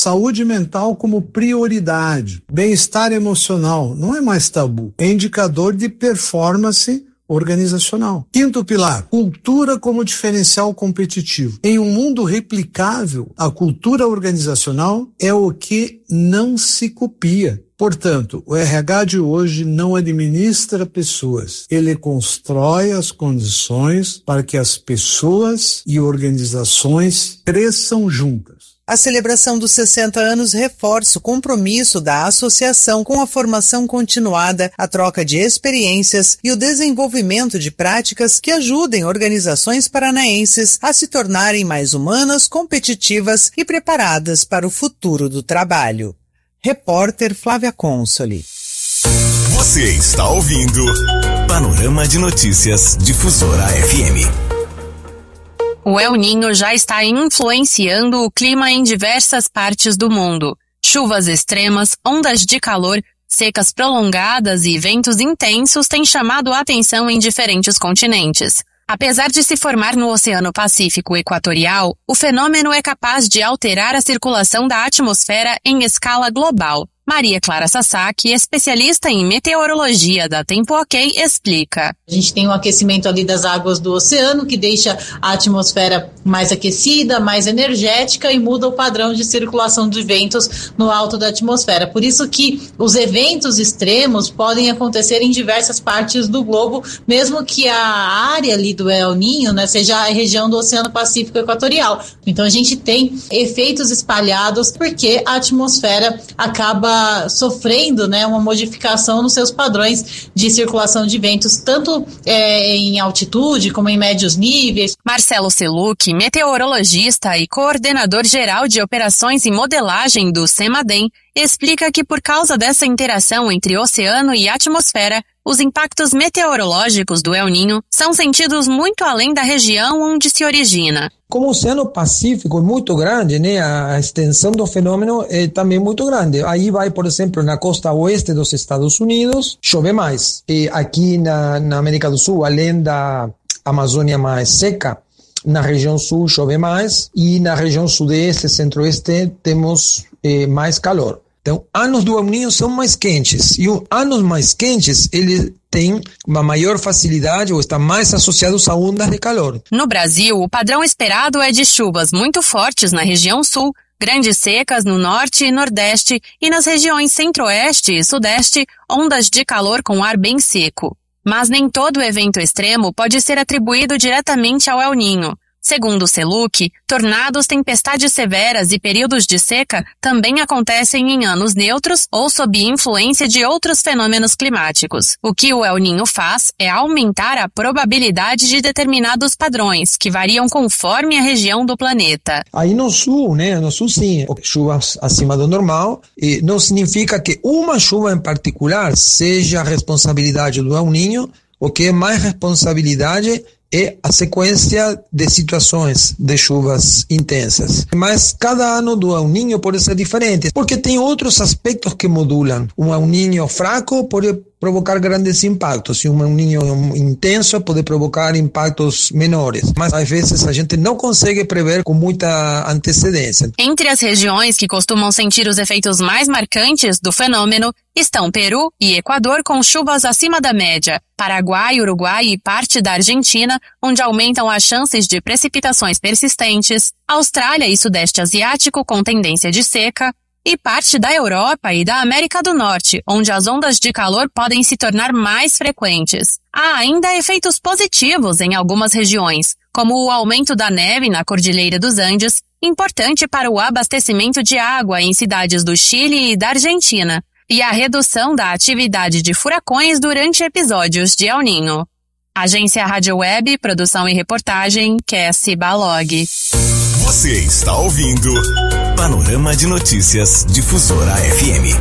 Saúde mental como prioridade. Bem-estar emocional não é mais tabu, é indicador de performance organizacional. Quinto pilar, cultura como diferencial competitivo. Em um mundo replicável, a cultura organizacional é o que não se copia. Portanto, o RH de hoje não administra pessoas, ele constrói as condições para que as pessoas e organizações cresçam juntas. A celebração dos 60 anos reforça o compromisso da associação com a formação continuada, a troca de experiências e o desenvolvimento de práticas que ajudem organizações paranaenses a se tornarem mais humanas, competitivas e preparadas para o futuro do trabalho. Repórter Flávia Consoli. Você está ouvindo Panorama de Notícias Difusora FM. O El Niño já está influenciando o clima em diversas partes do mundo. Chuvas extremas, ondas de calor, secas prolongadas e ventos intensos têm chamado a atenção em diferentes continentes. Apesar de se formar no Oceano Pacífico Equatorial, o fenômeno é capaz de alterar a circulação da atmosfera em escala global. Maria Clara Sasaki, especialista em meteorologia da Tempo OK, explica. A gente tem um aquecimento ali das águas do oceano que deixa a atmosfera mais aquecida, mais energética e muda o padrão de circulação de ventos no alto da atmosfera. Por isso que os eventos extremos podem acontecer em diversas partes do globo, mesmo que a área ali do El Niño, né, seja a região do Oceano Pacífico Equatorial. Então a gente tem efeitos espalhados porque a atmosfera acaba sofrendo, né, uma modificação nos seus padrões de circulação de ventos, tanto em altitude como em médios níveis. Marcelo Seluc, meteorologista e coordenador geral de operações e modelagem do CEMADEM, explica que por causa dessa interação entre oceano e atmosfera, os impactos meteorológicos do El Niño são sentidos muito além da região onde se origina. Como o Oceano Pacífico é muito grande, né, a extensão do fenômeno é também muito grande. Aí vai, por exemplo, na costa oeste dos Estados Unidos, chove mais. E aqui na América do Sul, além da Amazônia mais seca, na região sul chove mais e na região sudeste, centro-oeste, temos mais calor. Então, anos do El Niño são mais quentes e os anos mais quentes, eles têm uma maior facilidade ou estão mais associados a ondas de calor. No Brasil, o padrão esperado é de chuvas muito fortes na região sul, grandes secas no norte e nordeste e nas regiões centro-oeste e sudeste, ondas de calor com ar bem seco. Mas nem todo evento extremo pode ser atribuído diretamente ao El Niño. Segundo Seluc, tornados, tempestades severas e períodos de seca também acontecem em anos neutros ou sob influência de outros fenômenos climáticos. O que o El Niño faz é aumentar a probabilidade de determinados padrões, que variam conforme a região do planeta. Aí no sul, né? No sul sim, chuvas acima do normal, e não significa que uma chuva em particular seja a responsabilidade do El Niño. O que é mais responsabilidade é a sequência de situações de chuvas intensas. Mas cada ano do El Niño pode ser diferente, porque tem outros aspectos que modulam. Um El Niño fraco pode provocar grandes impactos, e um El Niño intenso pode provocar impactos menores. Mas às vezes a gente não consegue prever com muita antecedência. Entre as regiões que costumam sentir os efeitos mais marcantes do fenômeno estão Peru e Equador com chuvas acima da média, Paraguai, Uruguai e parte da Argentina, onde aumentam as chances de precipitações persistentes, Austrália e Sudeste Asiático com tendência de seca, e parte da Europa e da América do Norte, onde as ondas de calor podem se tornar mais frequentes. Há ainda efeitos positivos em algumas regiões, como o aumento da neve na Cordilheira dos Andes, importante para o abastecimento de água em cidades do Chile e da Argentina, e a redução da atividade de furacões durante episódios de El Niño. Agência Rádio Web, produção e reportagem, Cassie Balog. Você está ouvindo Panorama de Notícias Difusora FM.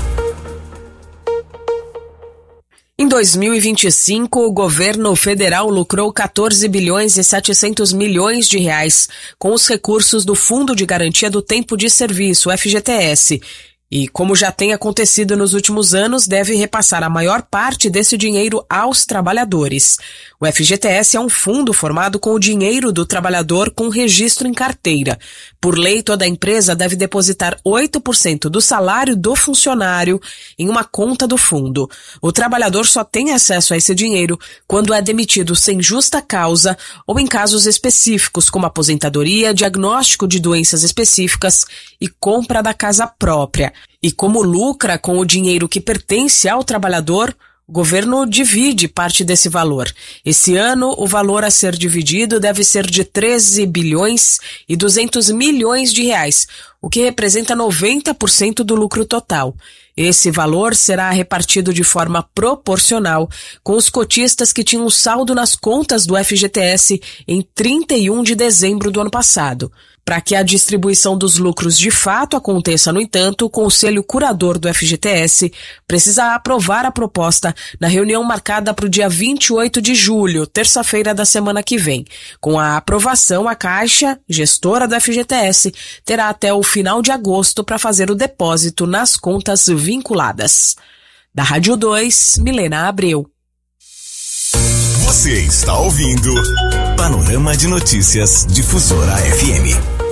Em 2025, o governo federal lucrou 14 bilhões e 700 milhões de reais com os recursos do Fundo de Garantia do Tempo de Serviço, FGTS. E, como já tem acontecido nos últimos anos, deve repassar a maior parte desse dinheiro aos trabalhadores. O FGTS é um fundo formado com o dinheiro do trabalhador com registro em carteira. Por lei, toda empresa deve depositar 8% do salário do funcionário em uma conta do fundo. O trabalhador só tem acesso a esse dinheiro quando é demitido sem justa causa ou em casos específicos, como aposentadoria, diagnóstico de doenças específicas e compra da casa própria. E como lucra com o dinheiro que pertence ao trabalhador, o governo divide parte desse valor. Esse ano, o valor a ser dividido deve ser de 13 bilhões e 200 milhões de reais, o que representa 90% do lucro total. Esse valor será repartido de forma proporcional com os cotistas que tinham saldo nas contas do FGTS em 31 de dezembro do ano passado. Para que a distribuição dos lucros de fato aconteça, no entanto, o Conselho Curador do FGTS precisa aprovar a proposta na reunião marcada para o dia 28 de julho, terça-feira da semana que vem. Com a aprovação, a Caixa, gestora do FGTS, terá até o final de agosto para fazer o depósito nas contas vinculadas. Da Rádio 2, Milena Abreu. Você está ouvindo Panorama de Notícias Difusora FM.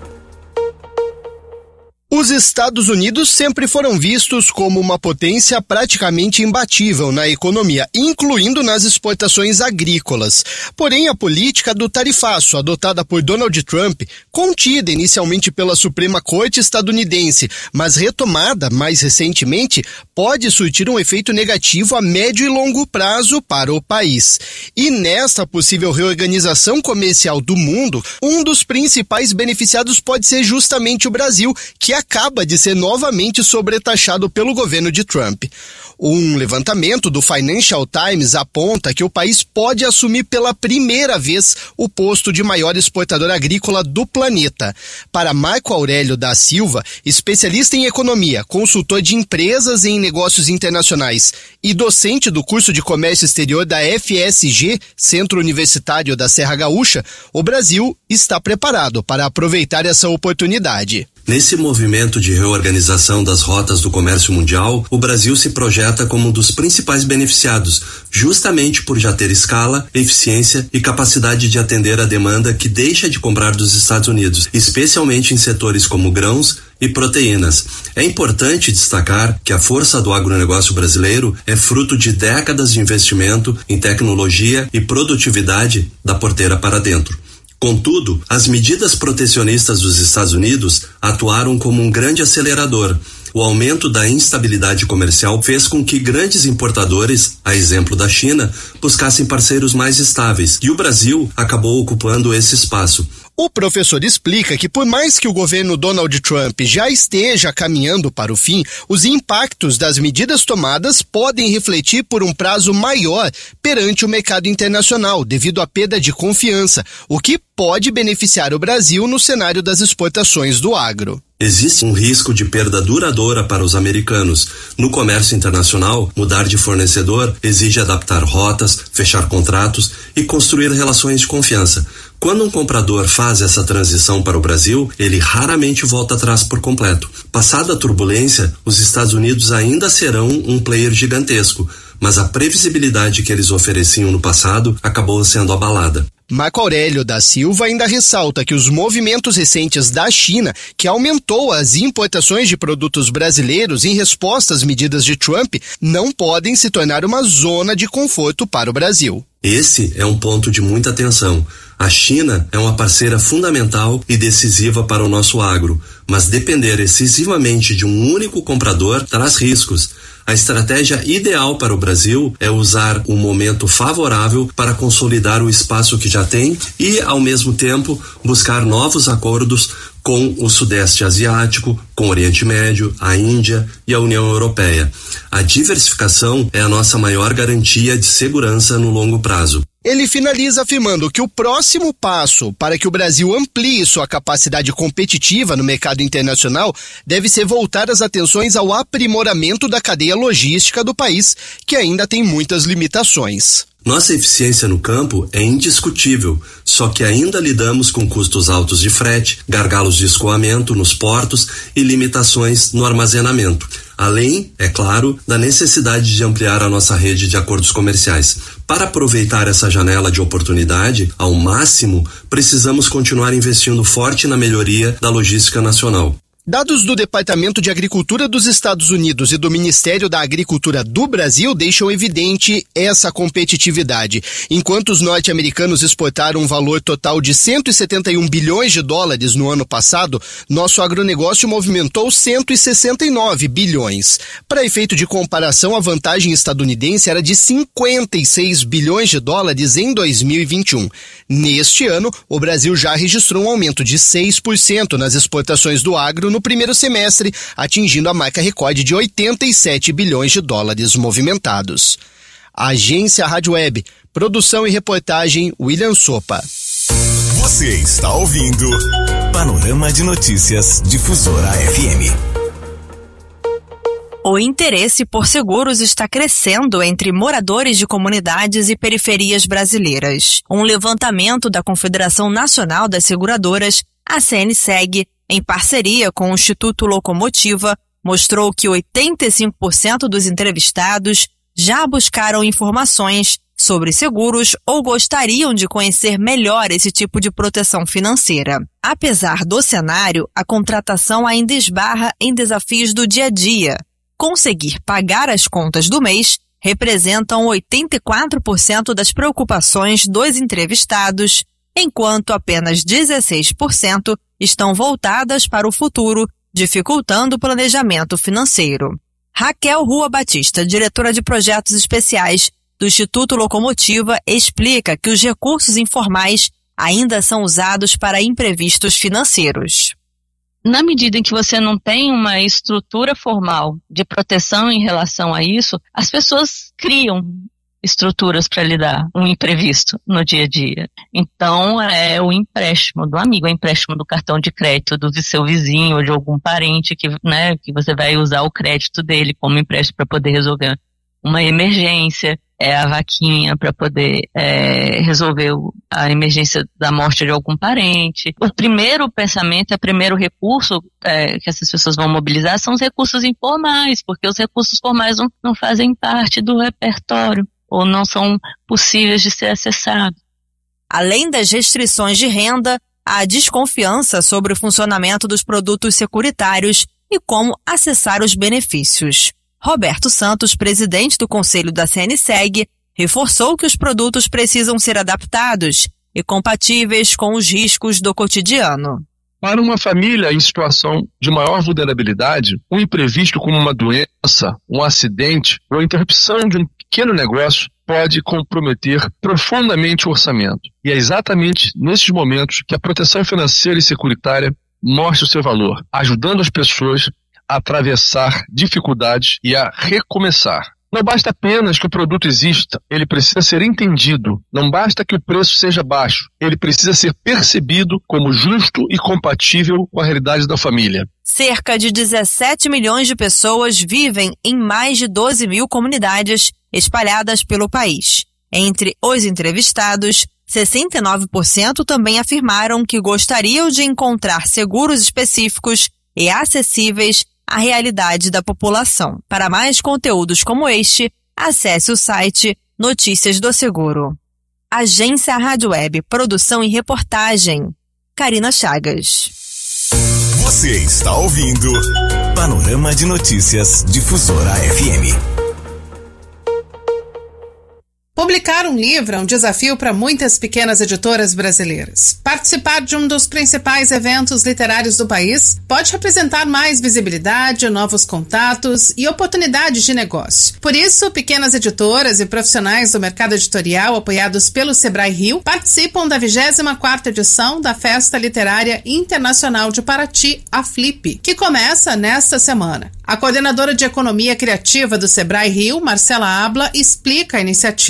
Os Estados Unidos sempre foram vistos como uma potência praticamente imbatível na economia, incluindo nas exportações agrícolas. Porém, a política do tarifaço adotada por Donald Trump, contida inicialmente pela Suprema Corte estadunidense, mas retomada mais recentemente, pode surtir um efeito negativo a médio e longo prazo para o país. E nesta possível reorganização comercial do mundo, um dos principais beneficiados pode ser justamente o Brasil, que acaba de ser novamente sobretaxado pelo governo de Trump. Um levantamento do Financial Times aponta que o país pode assumir pela primeira vez o posto de maior exportador agrícola do planeta. Para Marco Aurélio da Silva, especialista em economia, consultor de empresas em negócios internacionais e docente do curso de comércio exterior da FSG, Centro Universitário da Serra Gaúcha, o Brasil está preparado para aproveitar essa oportunidade. Nesse movimento de reorganização das rotas do comércio mundial, o Brasil se projeta como um dos principais beneficiados, justamente por já ter escala, eficiência e capacidade de atender a demanda que deixa de comprar dos Estados Unidos, especialmente em setores como grãos e proteínas. É importante destacar que a força do agronegócio brasileiro é fruto de décadas de investimento em tecnologia e produtividade da porteira para dentro. Contudo, as medidas protecionistas dos Estados Unidos atuaram como um grande acelerador. O aumento da instabilidade comercial fez com que grandes importadores, a exemplo da China, buscassem parceiros mais estáveis, e o Brasil acabou ocupando esse espaço. O professor explica que, por mais que o governo Donald Trump já esteja caminhando para o fim, os impactos das medidas tomadas podem refletir por um prazo maior perante o mercado internacional, devido à perda de confiança, o que pode beneficiar o Brasil no cenário das exportações do agro. Existe um risco de perda duradoura para os americanos. No comércio internacional, mudar de fornecedor exige adaptar rotas, fechar contratos e construir relações de confiança. Quando um comprador faz essa transição para o Brasil, ele raramente volta atrás por completo. Passada a turbulência, os Estados Unidos ainda serão um player gigantesco, mas a previsibilidade que eles ofereciam no passado acabou sendo abalada. Marco Aurélio da Silva ainda ressalta que os movimentos recentes da China, que aumentou as importações de produtos brasileiros em resposta às medidas de Trump, não podem se tornar uma zona de conforto para o Brasil. Esse é um ponto de muita atenção. A China é uma parceira fundamental e decisiva para o nosso agro, mas depender excessivamente de um único comprador traz riscos. A estratégia ideal para o Brasil é usar um momento favorável para consolidar o espaço que já tem e, ao mesmo tempo, buscar novos acordos com o Sudeste Asiático, com o Oriente Médio, a Índia e a União Europeia. A diversificação é a nossa maior garantia de segurança no longo prazo. Ele finaliza afirmando que o próximo passo para que o Brasil amplie sua capacidade competitiva no mercado internacional deve ser voltar as atenções ao aprimoramento da cadeia logística do país, que ainda tem muitas limitações. Nossa eficiência no campo é indiscutível, só que ainda lidamos com custos altos de frete, gargalos de escoamento nos portos e limitações no armazenamento. Além, é claro, da necessidade de ampliar a nossa rede de acordos comerciais. Para aproveitar essa janela de oportunidade ao máximo, precisamos continuar investindo forte na melhoria da logística nacional. Dados do Departamento de Agricultura dos Estados Unidos e do Ministério da Agricultura do Brasil deixam evidente essa competitividade. Enquanto os norte-americanos exportaram um valor total de 171 bilhões de dólares no ano passado, nosso agronegócio movimentou 169 bilhões. Para efeito de comparação, a vantagem estadunidense era de 56 bilhões de dólares em 2021. Neste ano, o Brasil já registrou um aumento de 6% nas exportações do agro no primeiro semestre, atingindo a marca recorde de 87 bilhões de dólares movimentados. Agência Rádio Web, produção e reportagem William Sopa. Você está ouvindo Panorama de Notícias Difusora FM. O interesse por seguros está crescendo entre moradores de comunidades e periferias brasileiras. Um levantamento da Confederação Nacional das Seguradoras, a CNSEG, em parceria com o Instituto Locomotiva, mostrou que 85% dos entrevistados já buscaram informações sobre seguros ou gostariam de conhecer melhor esse tipo de proteção financeira. Apesar do cenário, a contratação ainda esbarra em desafios do dia a dia. Conseguir pagar as contas do mês representam 84% das preocupações dos entrevistados, enquanto apenas 16% estão voltadas para o futuro, dificultando o planejamento financeiro. Raquel Rua Batista, diretora de projetos especiais do Instituto Locomotiva, explica que os recursos informais ainda são usados para imprevistos financeiros. Na medida em que você não tem uma estrutura formal de proteção em relação a isso, as pessoas criam estruturas para lidar com um imprevisto no dia a dia. Então, é o empréstimo do amigo, o empréstimo do cartão de crédito do seu vizinho ou de algum parente que você vai usar o crédito dele como empréstimo para poder resolver uma emergência, é a vaquinha para poder resolver a emergência da morte de algum parente. O primeiro pensamento, o primeiro recurso que essas pessoas vão mobilizar são os recursos informais, porque os recursos formais não fazem parte do repertório ou não são possíveis de ser acessados. Além das restrições de renda, há desconfiança sobre o funcionamento dos produtos securitários e como acessar os benefícios. Roberto Santos, presidente do Conselho da CNSEG, reforçou que os produtos precisam ser adaptados e compatíveis com os riscos do cotidiano. Para uma família em situação de maior vulnerabilidade, um imprevisto como uma doença, um acidente ou a interrupção de um pequeno negócio pode comprometer profundamente o orçamento. E é exatamente nesses momentos que a proteção financeira e securitária mostra o seu valor, ajudando as pessoas a atravessar dificuldades e a recomeçar. Não basta apenas que o produto exista, ele precisa ser entendido. Não basta que o preço seja baixo, ele precisa ser percebido como justo e compatível com a realidade da família. Cerca de 17 milhões de pessoas vivem em mais de 12 mil comunidades espalhadas pelo país. Entre os entrevistados, 69% também afirmaram que gostariam de encontrar seguros específicos e acessíveis à realidade da população. Para mais conteúdos como este, acesse o site Notícias do Seguro. Agência Rádio Web, produção e reportagem. Karina Chagas. Você está ouvindo Panorama de Notícias Difusora FM. Publicar um livro é um desafio para muitas pequenas editoras brasileiras. Participar de um dos principais eventos literários do país pode representar mais visibilidade, novos contatos e oportunidades de negócio. Por isso, pequenas editoras e profissionais do mercado editorial, apoiados pelo Sebrae Rio, participam da 24ª edição da Festa Literária Internacional de Paraty, a Flip, que começa nesta semana. A coordenadora de Economia Criativa do Sebrae Rio, Marcela Abla, explica a iniciativa.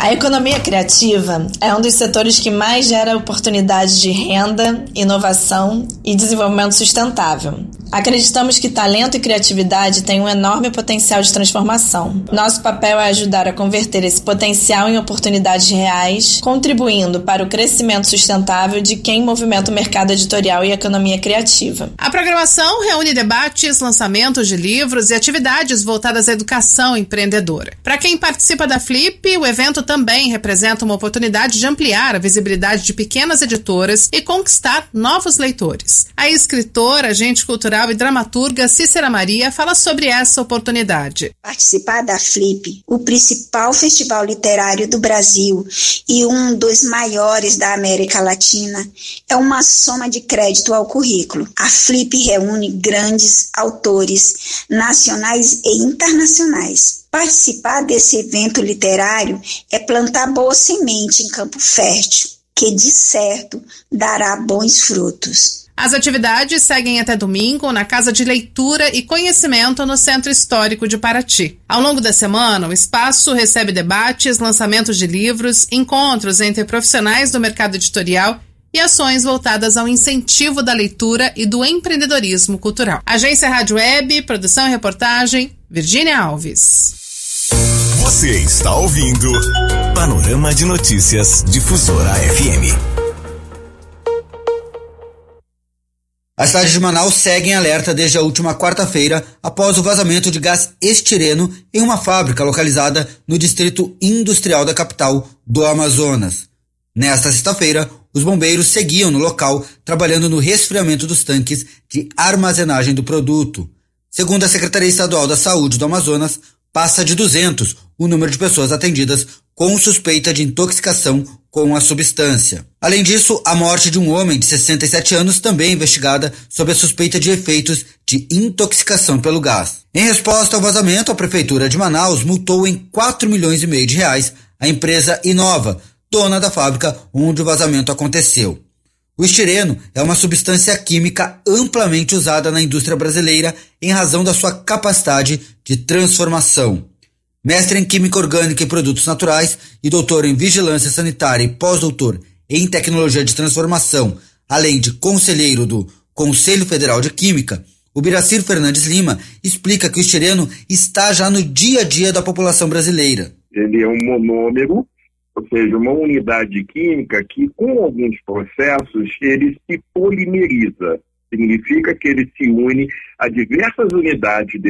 A economia criativa é um dos setores que mais gera oportunidades de renda, inovação e desenvolvimento sustentável. Acreditamos que talento e criatividade têm um enorme potencial de transformação. Nosso papel é ajudar a converter esse potencial em oportunidades reais, contribuindo para o crescimento sustentável de quem movimenta o mercado editorial e a economia criativa. A programação reúne debates, lançamentos de livros e atividades voltadas à educação empreendedora. Para quem participa da Flip, o evento também representa uma oportunidade de ampliar a visibilidade de pequenas editoras e conquistar novos leitores. A escritora, agente cultural e dramaturga Cícera Maria fala sobre essa oportunidade. Participar da Flip, o principal festival literário do Brasil e um dos maiores da América Latina, é uma soma de crédito ao currículo. A Flip reúne grandes autores nacionais e internacionais. Participar desse evento literário é plantar boa semente em campo fértil, que de certo dará bons frutos. As atividades seguem até domingo na Casa de Leitura e Conhecimento no Centro Histórico de Paraty. Ao longo da semana, o espaço recebe debates, lançamentos de livros, encontros entre profissionais do mercado editorial e ações voltadas ao incentivo da leitura e do empreendedorismo cultural. Agência Rádio Web, produção e reportagem, Virgínia Alves. Você está ouvindo Panorama de Notícias Difusora FM. A cidade de Manaus segue em alerta desde a última quarta-feira após o vazamento de gás estireno em uma fábrica localizada no distrito industrial da capital do Amazonas. Nesta sexta-feira, os bombeiros seguiam no local trabalhando no resfriamento dos tanques de armazenagem do produto. Segundo a Secretaria Estadual da Saúde do Amazonas, passa de 200 o número de pessoas atendidas com suspeita de intoxicação com a substância. Além disso, a morte de um homem de 67 anos também é investigada sob a suspeita de efeitos de intoxicação pelo gás. Em resposta ao vazamento, a Prefeitura de Manaus multou em 4,5 milhões de reais a empresa Inova, dona da fábrica onde o vazamento aconteceu. O estireno é uma substância química amplamente usada na indústria brasileira em razão da sua capacidade de transformação. Mestre em Química Orgânica e Produtos Naturais e doutor em Vigilância Sanitária e pós-doutor em Tecnologia de Transformação, além de conselheiro do Conselho Federal de Química, o Biracir Fernandes Lima explica que o estireno está já no dia a dia da população brasileira. Ele é um monômero, ou seja, uma unidade química que, com alguns processos, ele se polimeriza. Significa que ele se une a diversas unidades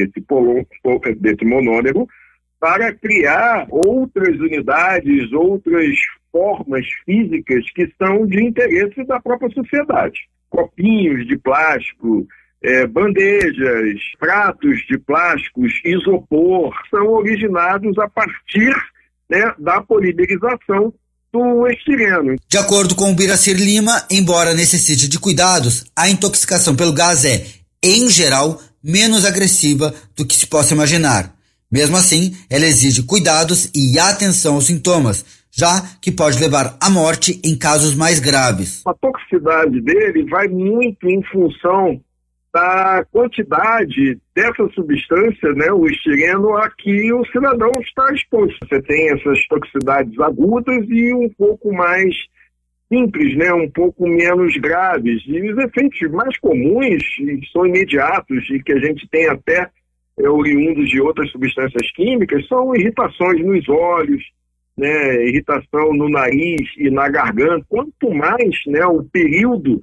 desse monômero para criar outras unidades, outras formas físicas que são de interesse da própria sociedade. Copinhos de plástico, bandejas, pratos de plásticos, isopor, são originados a partir da polimerização do estireno. De acordo com o Biracir Lima, embora necessite de cuidados, a intoxicação pelo gás é, em geral, menos agressiva do que se possa imaginar. Mesmo assim, ela exige cuidados e atenção aos sintomas, já que pode levar à morte em casos mais graves. A toxicidade dele vai muito em função da quantidade dessa substância, o estireno, a que o cidadão está exposto. Você tem essas toxicidades agudas e um pouco mais simples, um pouco menos graves. E os efeitos mais comuns são imediatos e que a gente tem até oriundos de outras substâncias químicas, são irritações nos olhos, irritação no nariz e na garganta. Quanto mais o período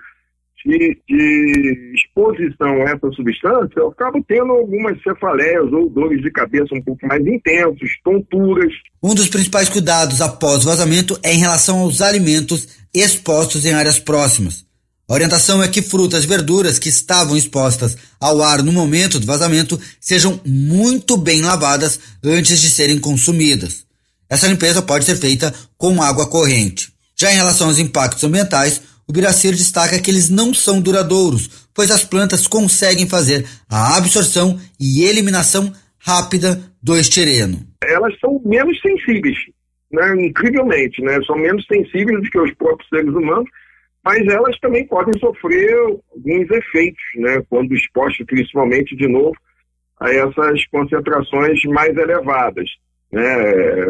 de exposição a essa substância, eu acabo tendo algumas cefaleias ou dores de cabeça um pouco mais intensos, tonturas. Um dos principais cuidados após o vazamento é em relação aos alimentos expostos em áreas próximas. A orientação é que frutas e verduras que estavam expostas ao ar no momento do vazamento sejam muito bem lavadas antes de serem consumidas. Essa limpeza pode ser feita com água corrente. Já em relação aos impactos ambientais, o Biracir destaca que eles não são duradouros, pois as plantas conseguem fazer a absorção e eliminação rápida do estireno. Elas são menos sensíveis, incrivelmente, são menos sensíveis do que os próprios seres humanos, mas elas também podem sofrer alguns efeitos, quando expostas principalmente, de novo, a essas concentrações mais elevadas.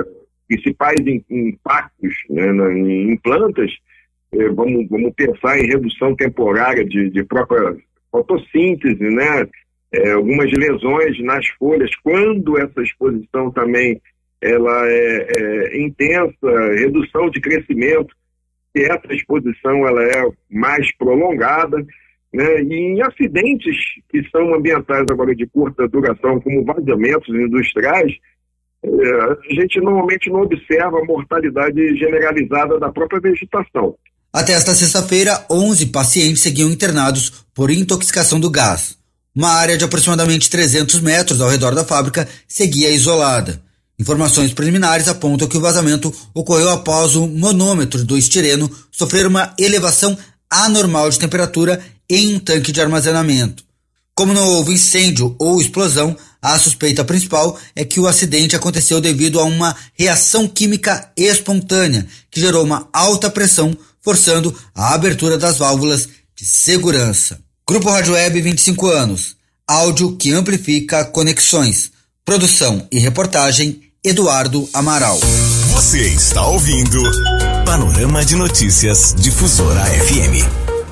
principais impactos, né, em plantas, vamos pensar em redução temporária de própria fotossíntese, né? Algumas lesões nas folhas, quando essa exposição também ela é intensa, redução de crescimento, se essa exposição ela é mais prolongada, né? E em acidentes que são ambientais agora de curta duração, como vazamentos industriais, a gente normalmente não observa a mortalidade generalizada da própria vegetação. Até esta sexta-feira, 11 pacientes seguiam internados por intoxicação do gás. Uma área de aproximadamente 300 metros ao redor da fábrica seguia isolada. Informações preliminares apontam que o vazamento ocorreu após o manômetro do estireno sofrer uma elevação anormal de temperatura em um tanque de armazenamento. Como não houve incêndio ou explosão, a suspeita principal é que o acidente aconteceu devido a uma reação química espontânea que gerou uma alta pressão, forçando a abertura das válvulas de segurança. Grupo Rádio Web, 25 anos. Áudio que amplifica conexões. Produção e reportagem, Eduardo Amaral. Você está ouvindo Panorama de Notícias Difusora FM.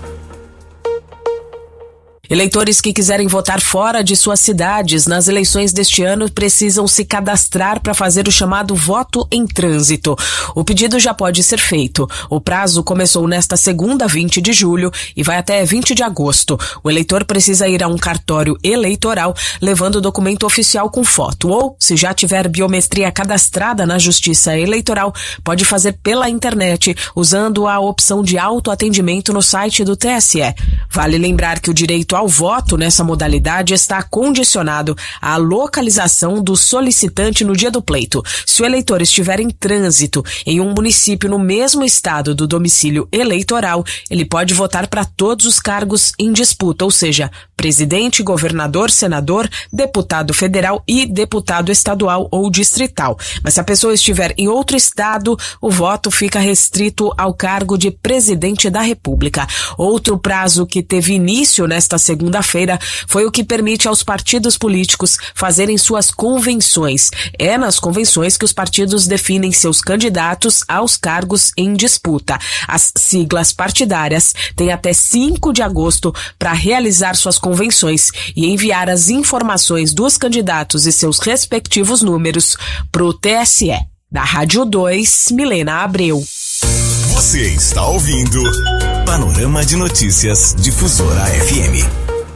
Eleitores que quiserem votar fora de suas cidades nas eleições deste ano precisam se cadastrar para fazer o chamado voto em trânsito. O pedido já pode ser feito. O prazo começou nesta segunda, 20 de julho, e vai até 20 de agosto. O eleitor precisa ir a um cartório eleitoral levando o documento oficial com foto, ou, se já tiver biometria cadastrada na Justiça Eleitoral, pode fazer pela internet, usando a opção de autoatendimento no site do TSE. Vale lembrar que o direito ao voto nessa modalidade está condicionado à localização do solicitante no dia do pleito. Se o eleitor estiver em trânsito em um município no mesmo estado do domicílio eleitoral, ele pode votar para todos os cargos em disputa, ou seja, presidente, governador, senador, deputado federal e deputado estadual ou distrital. Mas se a pessoa estiver em outro estado, o voto fica restrito ao cargo de presidente da República. Outro prazo que teve início nesta segunda-feira foi o que permite aos partidos políticos fazerem suas convenções. É nas convenções que os partidos definem seus candidatos aos cargos em disputa. As siglas partidárias têm até 5 de agosto para realizar suas convenções e enviar as informações dos candidatos e seus respectivos números para o TSE. Da Rádio 2, Milena Abreu. Você está ouvindo Panorama de Notícias Difusora FM.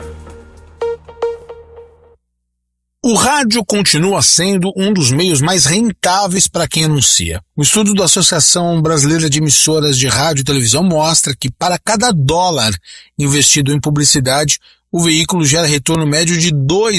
O rádio continua sendo um dos meios mais rentáveis para quem anuncia. O estudo da Associação Brasileira de Emissoras de Rádio e Televisão mostra que para cada dólar investido em publicidade, o veículo gera retorno médio de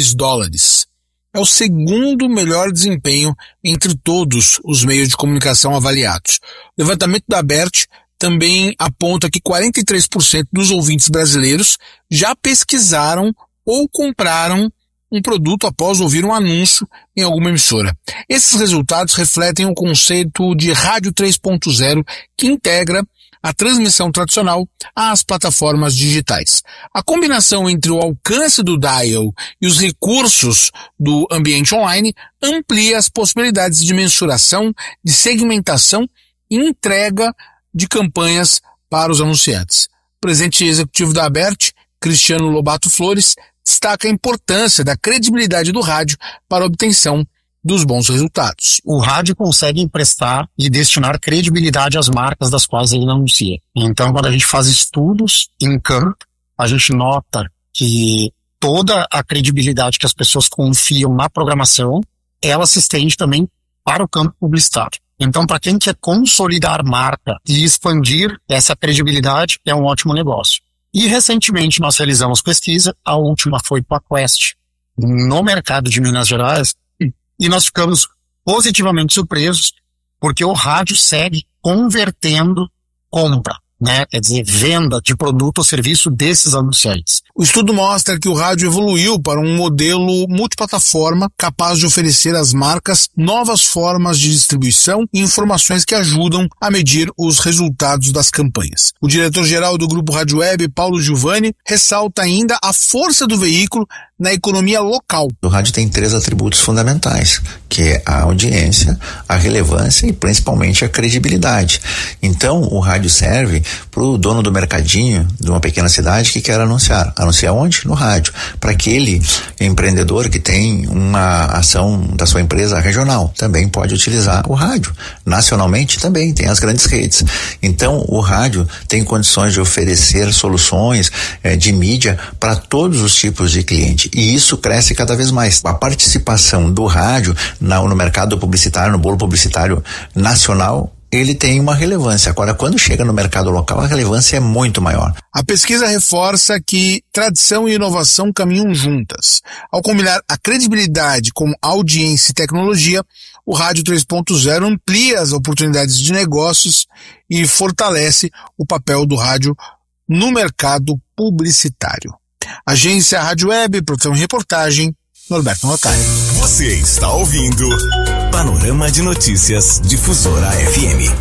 $2. É o segundo melhor desempenho entre todos os meios de comunicação avaliados. O levantamento da ABERT também aponta que 43% dos ouvintes brasileiros já pesquisaram ou compraram um produto após ouvir um anúncio em alguma emissora. Esses resultados refletem o conceito de Rádio 3.0, que integra a transmissão tradicional às plataformas digitais. A combinação entre o alcance do dial e os recursos do ambiente online amplia as possibilidades de mensuração, de segmentação e entrega de campanhas para os anunciantes. O presidente executivo da ABERT, Cristiano Lobato Flores, destaca a importância da credibilidade do rádio para a obtenção dos bons resultados. O rádio consegue emprestar e destinar credibilidade às marcas das quais ele anuncia. Então, quando a gente faz estudos em campo, a gente nota que toda a credibilidade que as pessoas confiam na programação, ela se estende também para o campo publicitário. Então, para quem quer consolidar marca e expandir essa credibilidade, é um ótimo negócio. E recentemente nós realizamos pesquisa, a última foi com a Quest, no mercado de Minas Gerais, e nós ficamos positivamente surpresos, porque o rádio segue convertendo compra, né? Quer dizer, venda de produto ou serviço desses anunciantes. O estudo mostra que o rádio evoluiu para um modelo multiplataforma capaz de oferecer às marcas novas formas de distribuição e informações que ajudam a medir os resultados das campanhas. O diretor-geral do Grupo Rádio Web, Paulo Giovanni, ressalta ainda a força do veículo na economia local. O rádio tem 3 atributos fundamentais, que é a audiência, a relevância e principalmente a credibilidade. Então, o rádio serve para o dono do mercadinho de uma pequena cidade que quer anunciar. Anunciar onde? No rádio. Para aquele empreendedor que tem uma ação da sua empresa regional, também pode utilizar o rádio. Nacionalmente também tem as grandes redes. Então, o rádio tem condições de oferecer soluções de mídia para todos os tipos de cliente. E isso cresce cada vez mais. A participação do rádio no mercado publicitário, no bolo publicitário nacional, ele tem uma relevância. Agora, quando chega no mercado local, a relevância é muito maior. A pesquisa reforça que tradição e inovação caminham juntas. Ao combinar a credibilidade com audiência e tecnologia, o Rádio 3.0 amplia as oportunidades de negócios e fortalece o papel do rádio no mercado publicitário. Agência Rádio Web, produção e reportagem, Norberto Notário. Você está ouvindo Panorama de Notícias Difusora FM.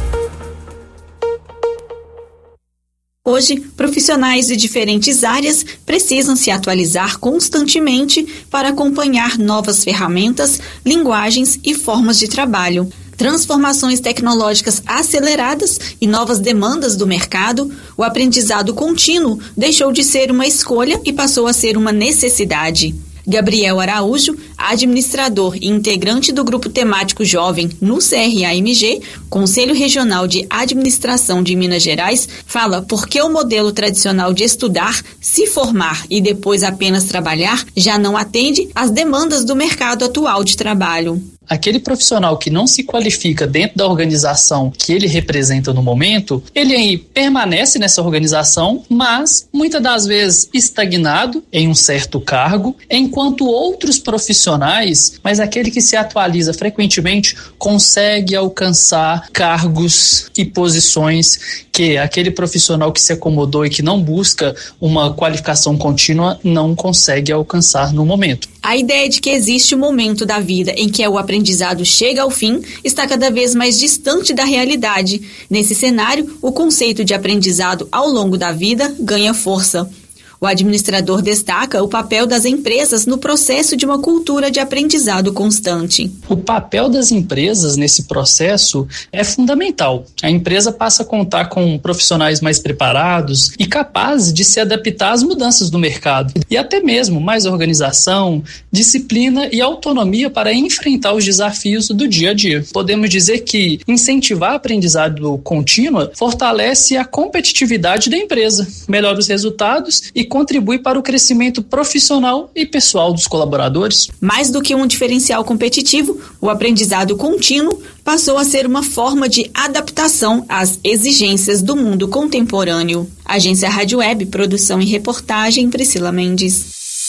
Hoje, profissionais de diferentes áreas precisam se atualizar constantemente para acompanhar novas ferramentas, linguagens e formas de trabalho. Transformações tecnológicas aceleradas e novas demandas do mercado, o aprendizado contínuo deixou de ser uma escolha e passou a ser uma necessidade. Gabriel Araújo, administrador e integrante do Grupo Temático Jovem no CRAMG, Conselho Regional de Administração de Minas Gerais, fala por que o modelo tradicional de estudar, se formar e depois apenas trabalhar já não atende às demandas do mercado atual de trabalho. Aquele profissional que não se qualifica dentro da organização que ele representa no momento, ele aí permanece nessa organização, mas muitas das vezes estagnado em um certo cargo, enquanto outros profissionais, mas aquele que se atualiza frequentemente, consegue alcançar cargos e posições que aquele profissional que se acomodou e que não busca uma qualificação contínua não consegue alcançar no momento. A ideia de que existe um momento da vida em que o aprendizado chega ao fim está cada vez mais distante da realidade. Nesse cenário, o conceito de aprendizado ao longo da vida ganha força. O administrador destaca o papel das empresas no processo de uma cultura de aprendizado constante. O papel das empresas nesse processo é fundamental. A empresa passa a contar com profissionais mais preparados e capazes de se adaptar às mudanças do mercado e até mesmo mais organização, disciplina e autonomia para enfrentar os desafios do dia a dia. Podemos dizer que incentivar o aprendizado contínuo fortalece a competitividade da empresa, melhora os resultados e contribui para o crescimento profissional e pessoal dos colaboradores. Mais do que um diferencial competitivo, o aprendizado contínuo passou a ser uma forma de adaptação às exigências do mundo contemporâneo. Agência Rádio Web, produção e reportagem, Priscila Mendes.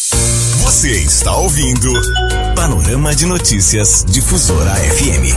Você está ouvindo Panorama de Notícias Difusora FM.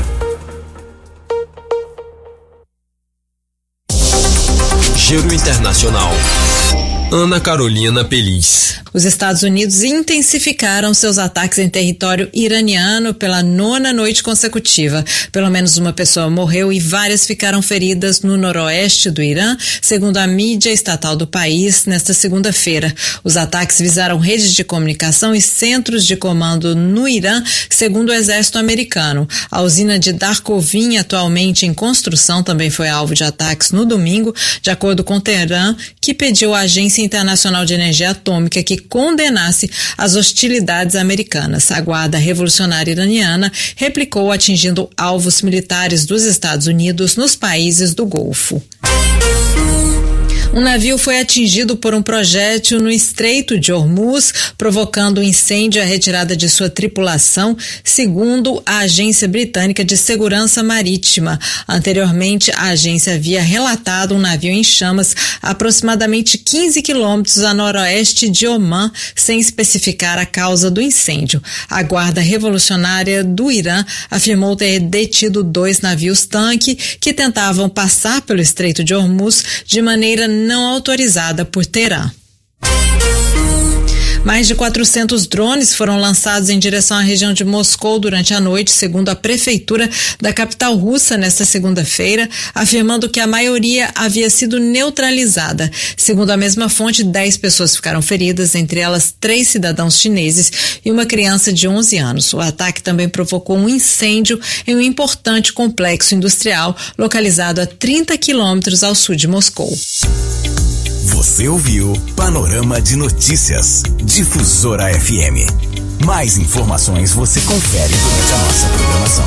Giro Internacional. Ana Carolina Peliz. Os Estados Unidos intensificaram seus ataques em território iraniano pela 9ª noite consecutiva. Pelo menos uma pessoa morreu e várias ficaram feridas no noroeste do Irã, segundo a mídia estatal do país, nesta segunda-feira. Os ataques visaram redes de comunicação e centros de comando no Irã, segundo o exército americano. A usina de Darkovin, atualmente em construção, também foi alvo de ataques no domingo, de acordo com Teherã, que pediu à Agência Internacional de Energia Atômica que condenasse as hostilidades americanas. A Guarda Revolucionária Iraniana replicou atingindo alvos militares dos Estados Unidos nos países do Golfo. Um navio foi atingido por um projétil no Estreito de Hormuz, provocando um incêndio e a retirada de sua tripulação, segundo a Agência Britânica de Segurança Marítima. Anteriormente, a agência havia relatado um navio em chamas a aproximadamente 15 quilômetros a noroeste de Omã, sem especificar a causa do incêndio. A Guarda Revolucionária do Irã afirmou ter detido 2 navios-tanque que tentavam passar pelo Estreito de Hormuz de maneira não autorizada por Teherã. Mais de 400 drones foram lançados em direção à região de Moscou durante a noite, segundo a prefeitura da capital russa nesta segunda-feira, afirmando que a maioria havia sido neutralizada. Segundo a mesma fonte, 10 pessoas ficaram feridas, entre elas 3 cidadãos chineses e uma criança de 11 anos. O ataque também provocou um incêndio em um importante complexo industrial localizado a 30 quilômetros ao sul de Moscou. Você ouviu Panorama de Notícias, Difusora FM. Mais informações você confere durante a nossa programação.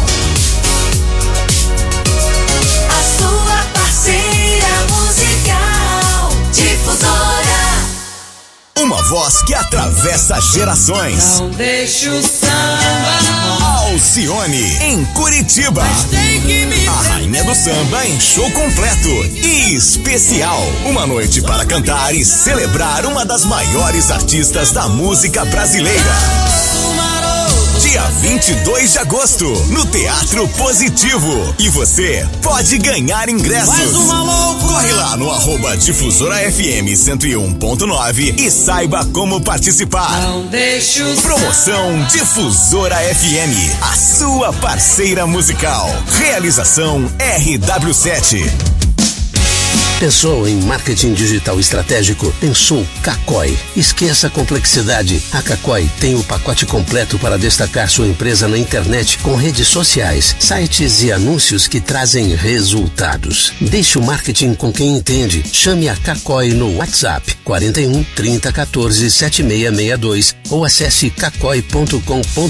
A sua parceira musical, Difusora. Uma voz que atravessa gerações. Não deixa o samba. Alcione, em Curitiba. A rainha do samba em show completo e especial. Uma noite para cantar e celebrar uma das maiores artistas da música brasileira. Dia 22 de agosto, no Teatro Positivo. E você pode ganhar ingressos. Corre lá no @DifusoraFM 101.9 e saiba como participar. Não deixa o Promoção Difusora FM, a sua parceira musical. Realização RW7. Pensou em marketing digital estratégico? Pensou Kakoi. Esqueça a complexidade. A Kakoi tem o pacote completo para destacar sua empresa na internet com redes sociais, sites e anúncios que trazem resultados. Deixe o marketing com quem entende. Chame a Kakoi no WhatsApp 41 30 14 7662 ou acesse kakoi.com.br.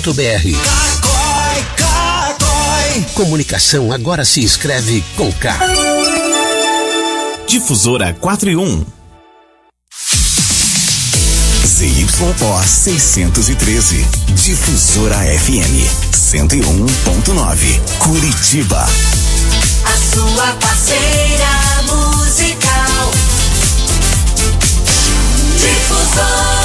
Kakoi. Comunicação agora se escreve com K. Difusora 4 e 1. ZYO 613. Difusora FM 101.9. Curitiba. A sua parceira musical, Difusora.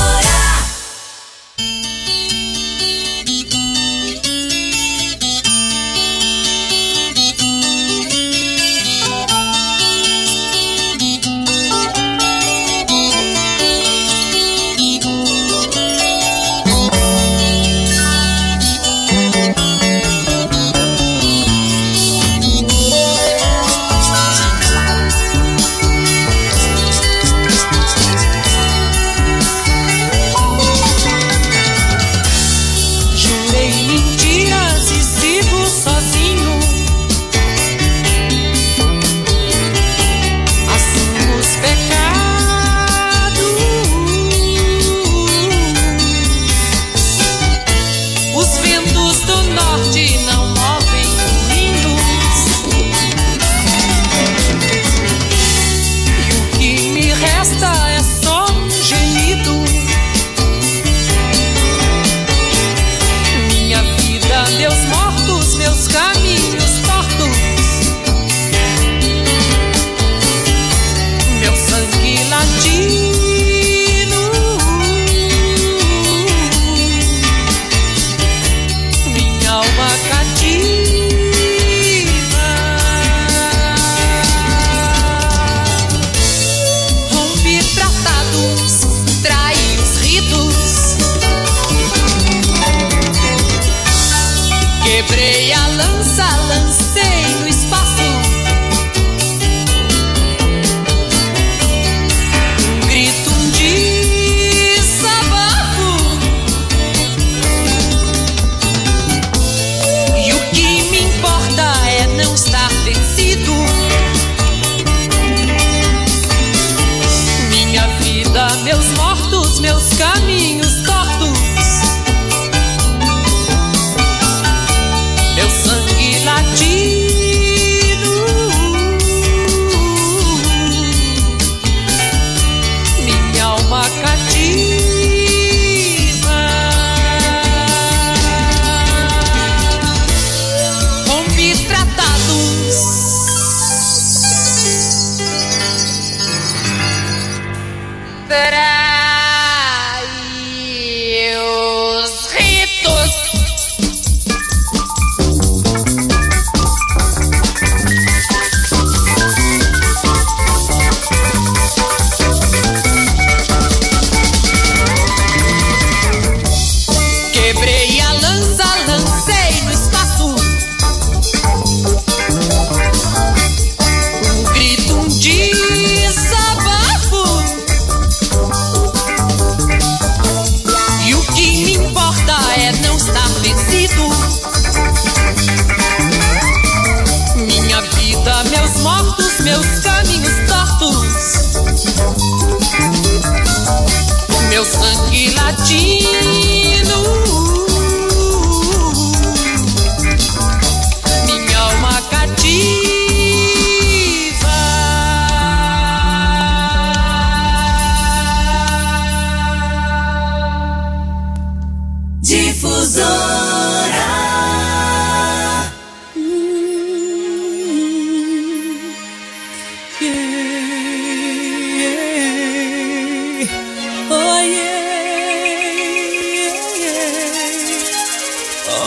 Meu sangue latir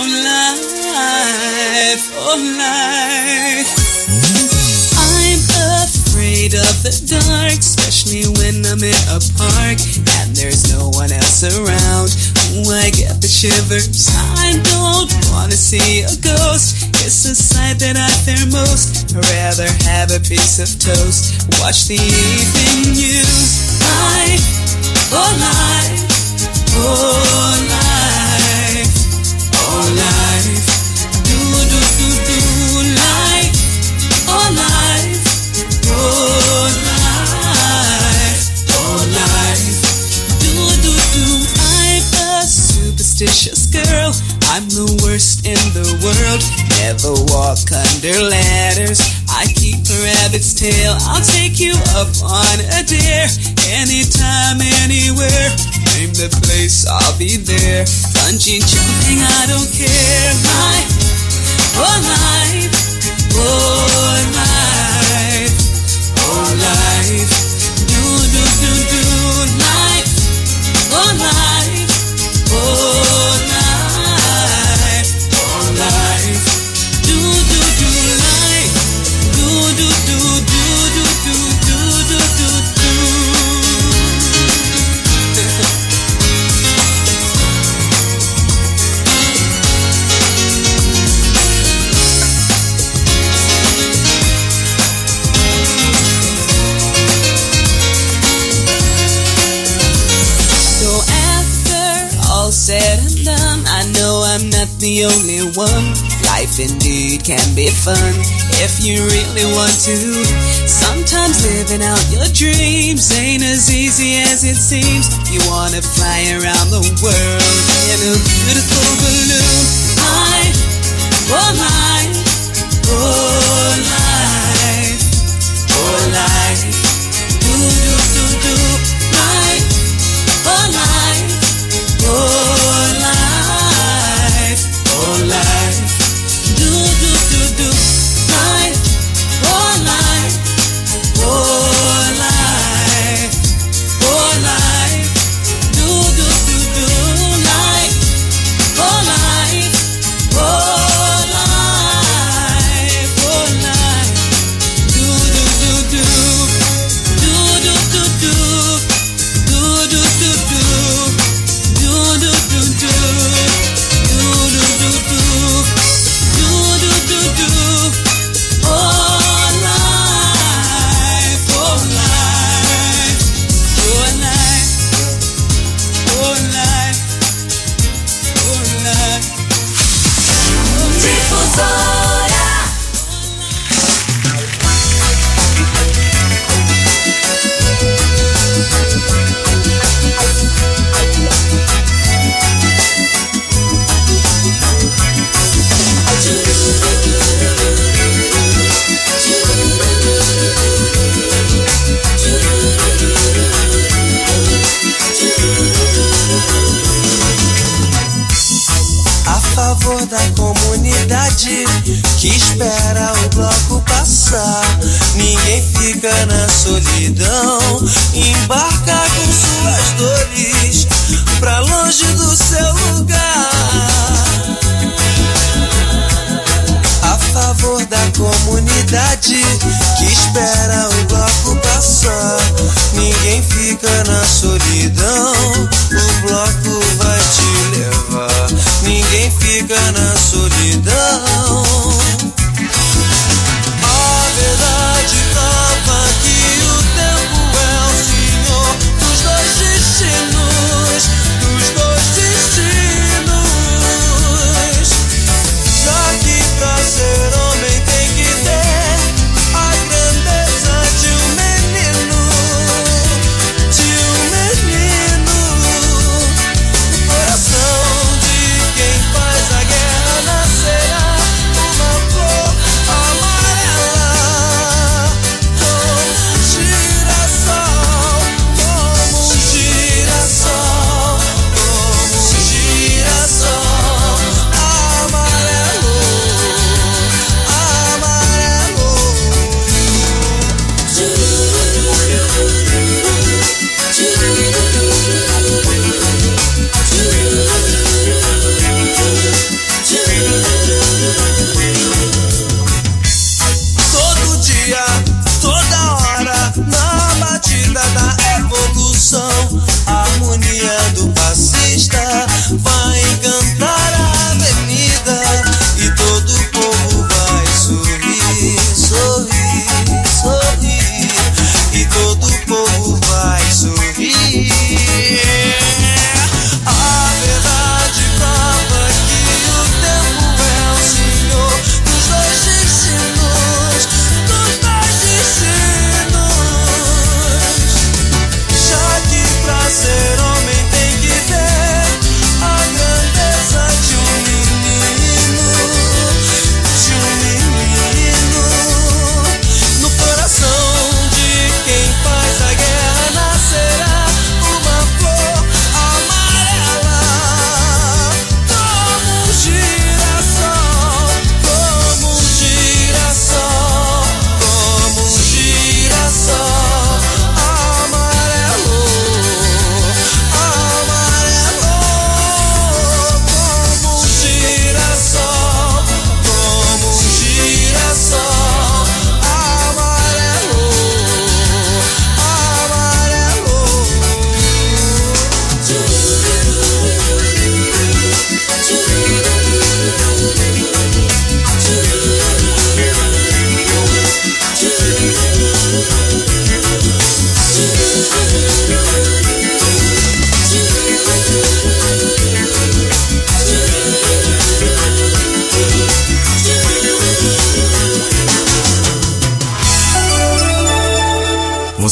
life, oh life. I'm afraid of the dark, especially when I'm in a park and there's no one else around. Ooh, I get the shivers. I don't wanna see a ghost. It's the sight that I fear most. I'd rather have a piece of toast, watch the evening news. Life, oh life, oh life, oh life. Do do do do life, oh life, oh life, oh life. Do do do. I'm a superstitious girl. I'm the worst in the world. Never walk under ladders. I keep a rabbit's tail. I'll take you up on a dare. Anytime, anywhere. Name the place, I'll be there. Bungee jumping, I don't care. Life, oh life, oh life, oh life. Do do do do life, oh life, oh life, oh life. Do do do life, do do do do do do do do do do. So after all said and done, I know I'm not the only one. Life indeed can be fun if you really want to. Sometimes living out your dreams ain't as easy as it seems. You wanna fly around the world in a beautiful balloon. Life, oh life, oh life, oh life. Do do do do life, oh life, oh life, oh life. Do do do do life, oh life, oh life, oh life. Do do do do life, oh life, oh life, oh life. Do do do do, do do do do, do do do do, do do do do, do do do do. Do do do do, oh life, oh life, oh life, oh life, oh life. Difusora. A favor da comunidade que espera o bloco passar. Ninguém fica na solidão. Embarca com suas dores pra longe do seu lugar. A favor da comunidade que espera o bloco passar. Ninguém fica na solidão. O bloco vai te levar. Ninguém fica na solidão. A verdade prova que o tempo é o senhor dos dois destinos, dos dois destinos. Já que pra ser homem tem que ter a grandeza de um menino, de um menino. O coração de quem faz a guerra nascerá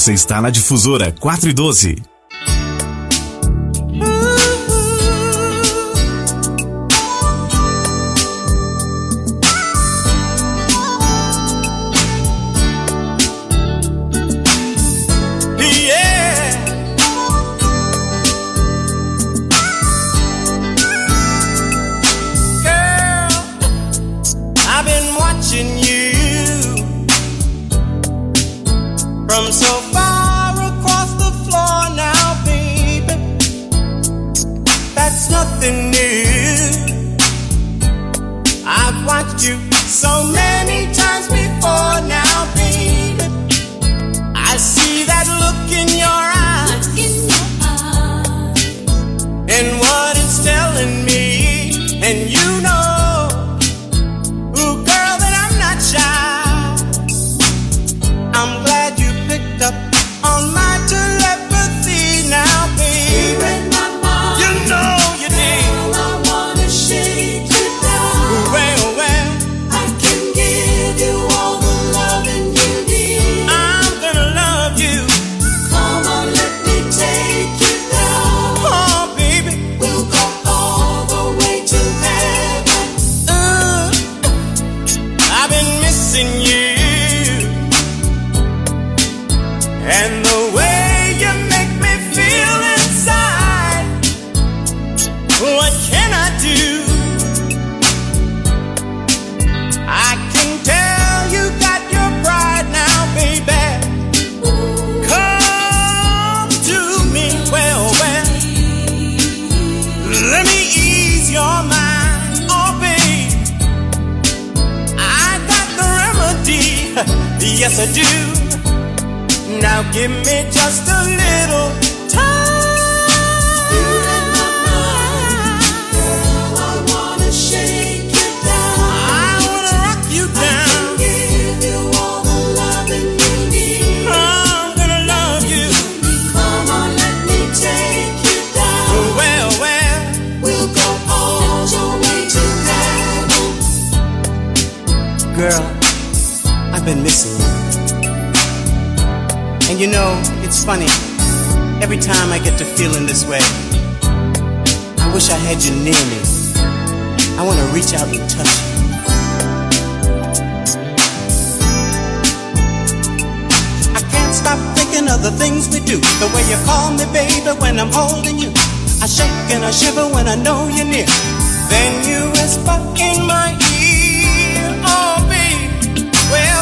Você está na Difusora 412. From so far across the floor now, baby, that's nothing new. I've watched you so many times before now, baby. I see that look in your eyes, and what it's telling me, and you know, ooh, girl, that I'm not shy. I'm glad you picked up on my telepathy now, baby. You read my mind. You know you did. Girl, I wanna shake you down. Well, I can give you all the loving you need. I'm gonna love you. Come on, let me take you down. Oh, baby, we'll go all the way to heaven. I've been missing you. And the way you make me feel inside, what can I do? I can tell you got your pride now, baby. Come to me, well, let me ease your mind, oh babe. I got the remedy, yes I do. Now give me just a little time. You read my mind. Girl, I wanna shake you down. I wanna rock you down. I can give you all the loving you need. I'm gonna love you. Come on, let me take you down. Well, we'll go all the way to heaven. Girl, I've been missing you. And you know, it's funny, every time I get to feeling this way, I wish I had you near me. I want to reach out and touch you. I can't stop thinking of the things we do. The way you call me baby when I'm holding you. I shake and I shiver when I know you're near. Then you whisper in my ear, oh baby, well.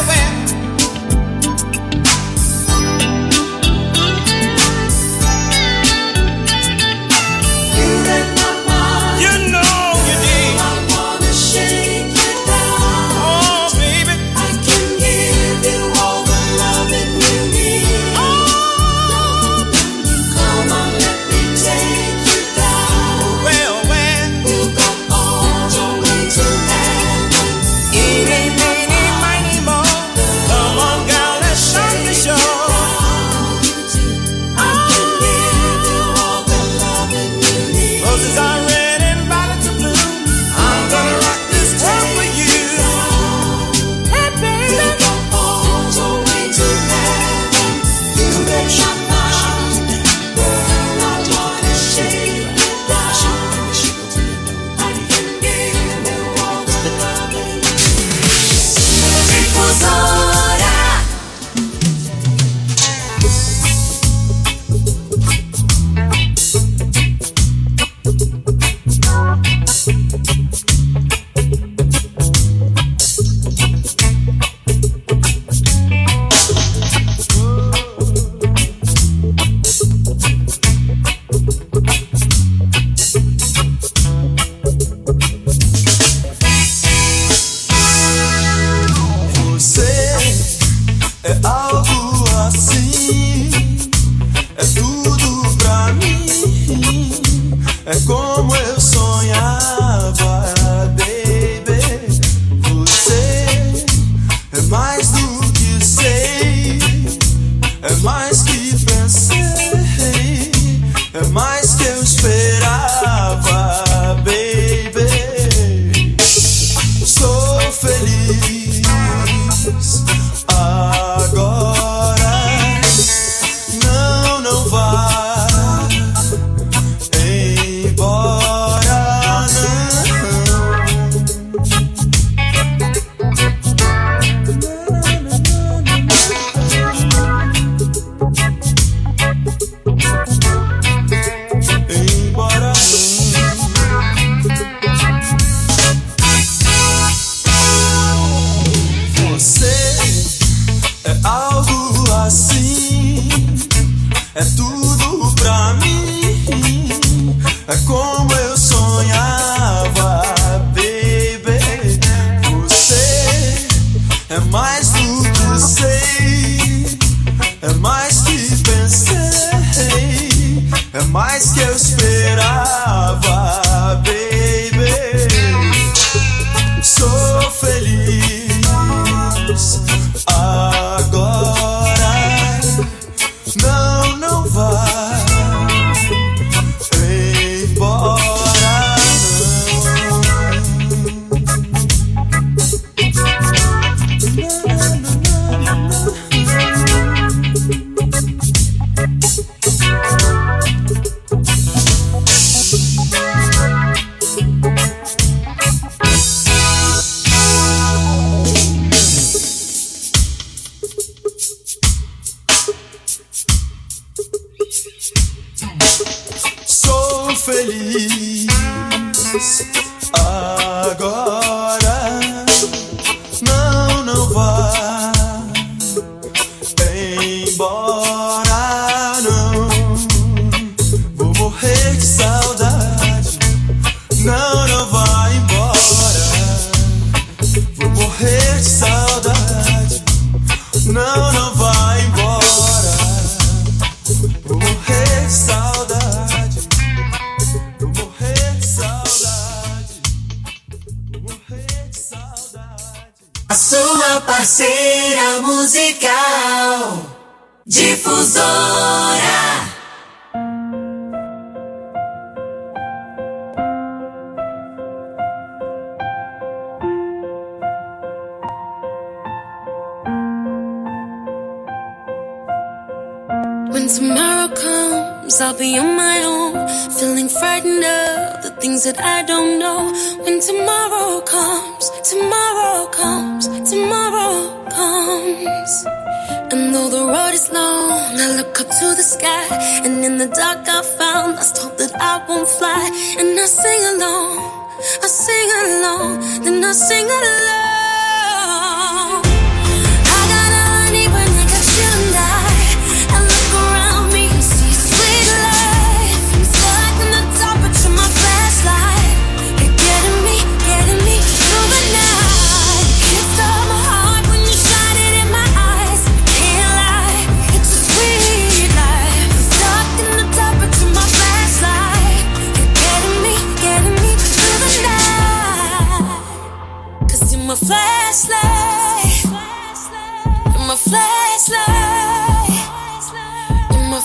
A sua parceira musical. Difusora. When tomorrow comes, I'll be on my own, feeling frightened of the things that I don't know. When tomorrow comes, tomorrow comes, tomorrow comes. And though the road is long, I look up to the sky, and in the dark I found lost hope that I won't fly. And I sing along, then I sing along. I got all I need when I got you and I look around me and see sweet life. I'm stuck in the dark, but you're my flashlight. You're getting me through the night. You stole my heart when you shine it in my eyes. Can't lie, it's a sweet life. I'm stuck in the dark, but you're my flashlight. You're getting me through the night. 'Cause you're my flashlight. You're my flashlight. You're my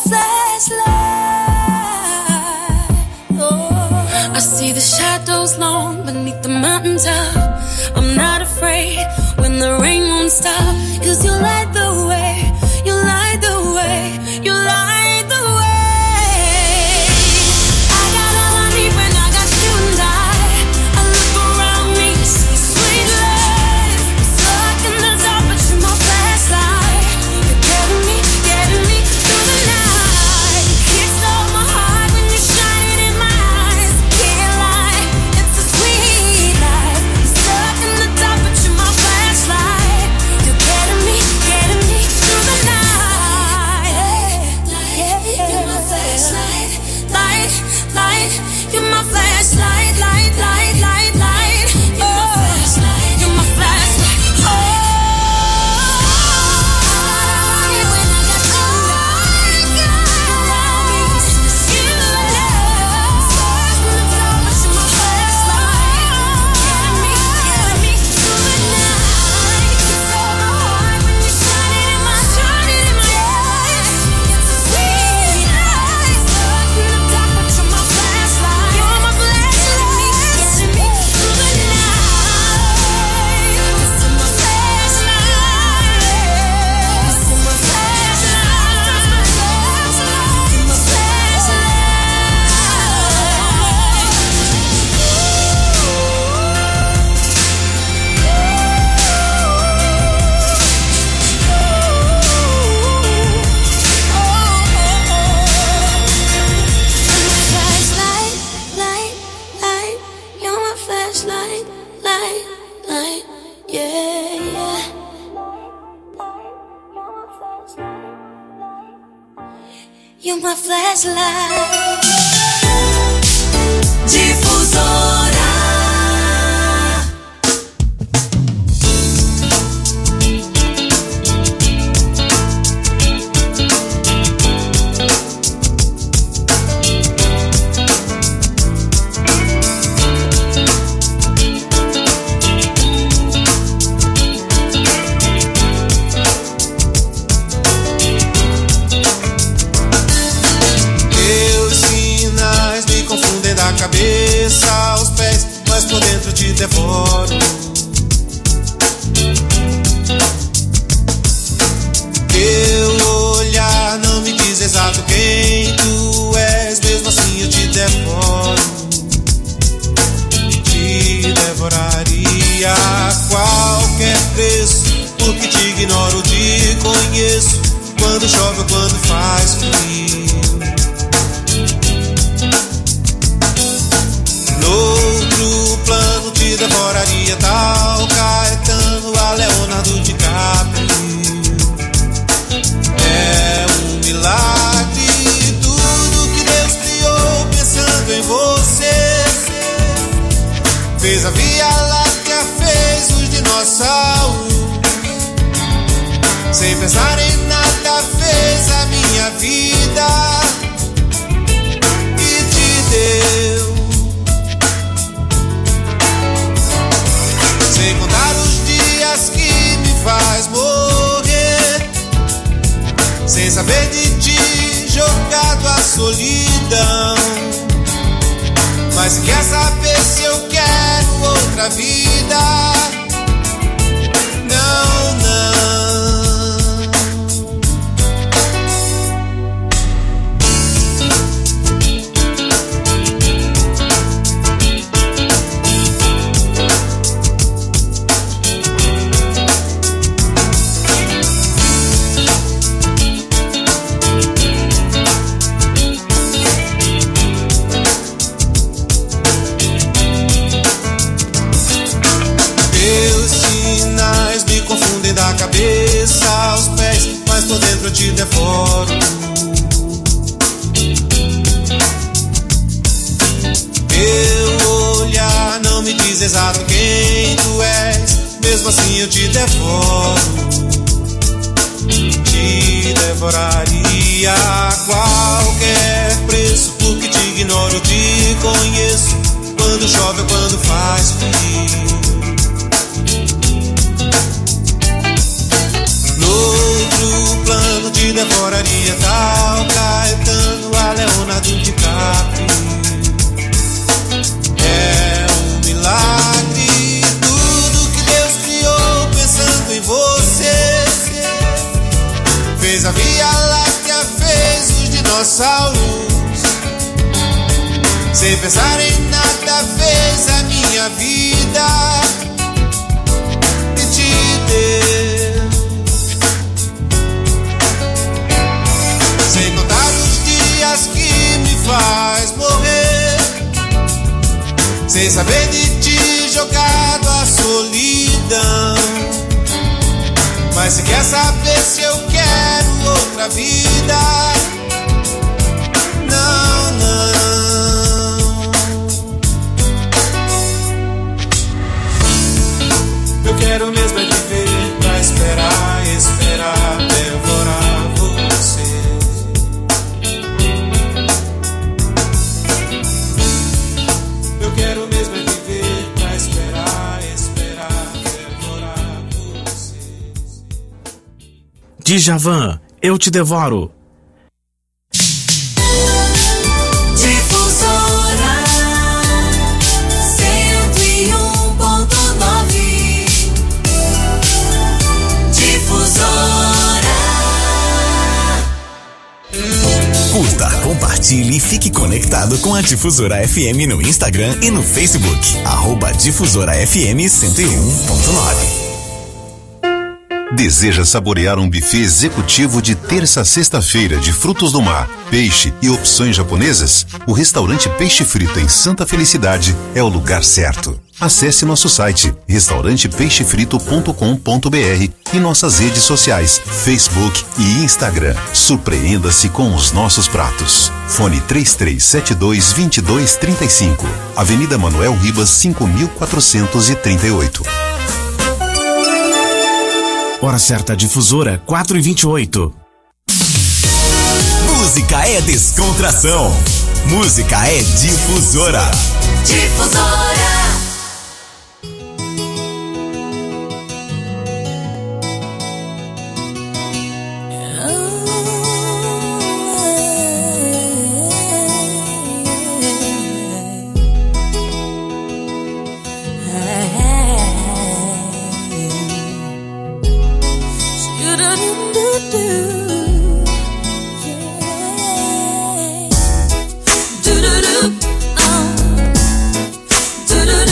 flashlight. Oh, I see the shadows long beneath the mountaintop. I'm not afraid when the rain won't stop. 'Cause you light the way. You light the way. You light the way. I got all I need when I got you and I look around me, see sweet life. Stuck in the dark, but you're my flashlight. You're getting me through the night. You stole my heart when you shine it in my eyes. Can't lie, it's a sweet life. Stuck in the dark, but you're my flashlight. You're getting me through the night. You're my flashlight, light. You're my flashlight, light. Oh, you're my flashlight. Oh, when I got you, my flashlight. Getting me through the night. You stole my heart when you shine it in my eyes. It's a sweet life. Stuck in the dark, but you're my flashlight. You're my flashlight. Getting me through the night. You're my flashlight. You're my flashlight. You're my flashlight, light. You're my flashlight, light. Yeah. You're my flashlight. Difusora. Teus sinais me confundem da cabeça aos pés, mas por dentro te devoro. Teu olhar não me diz exato quem tu és, mesmo assim eu te devoro. Te devoraria a qualquer preço, porque te ignoro, te conheço. Quando chove ou quando faz frio. Noutro plano te devoraria tal Caetano a Leonardo DiCaprio. É um milagre tudo que Deus criou pensando em você. Fez a Via Láctea, fez os dinossauros. Sem pensar em nada fez a minha vida e te deu. Sem contar os dias que solidão. Mas se quer saber se eu quero outra vida, não, não. Confundem da cabeça aos pés, mas por dentro eu te devoro. Teu olhar não me diz exato quem tu és, mesmo assim eu te devoro. Te devoraria a qualquer preço, porque te ignoro, te conheço. Quando chove ou quando faz frio. Outro plano te devoraria tal Caetano a Leonardo DiCaprio. É um milagre tudo que Deus criou pensando em você. Fez a Via Láctea, fez os dinossauros. Sem pensar em nada fez a minha vida e te deu. Sem contar os dias que me faz morrer, sem saber de ti jogado à solidão. Mas se quer saber se eu quero outra vida, não, não. Eu quero mesmo é viver pra esperar, esperar, devorar você. Quero mesmo é viver pra esperar, esperar, devorar você. Djavan, eu te devoro. Difusora 101.9. Difusora. Curta, compartilhe e fique conectado com a Difusora FM no Instagram e no Facebook. @Difusora FM 101.9. Deseja saborear um buffet executivo de terça a sexta-feira de frutos do mar, peixe e opções japonesas? O restaurante Peixe Frito em Santa Felicidade é o lugar certo. Acesse nosso site restaurantepeixefrito.com.br e nossas redes sociais, Facebook e Instagram. Surpreenda-se com os nossos pratos. Fone 3372-2235. Avenida Manuel Ribas, 5438. Hora certa, Difusora, 4h28. Música é descontração. Música é Difusora. Difusora. Do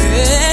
Yeah.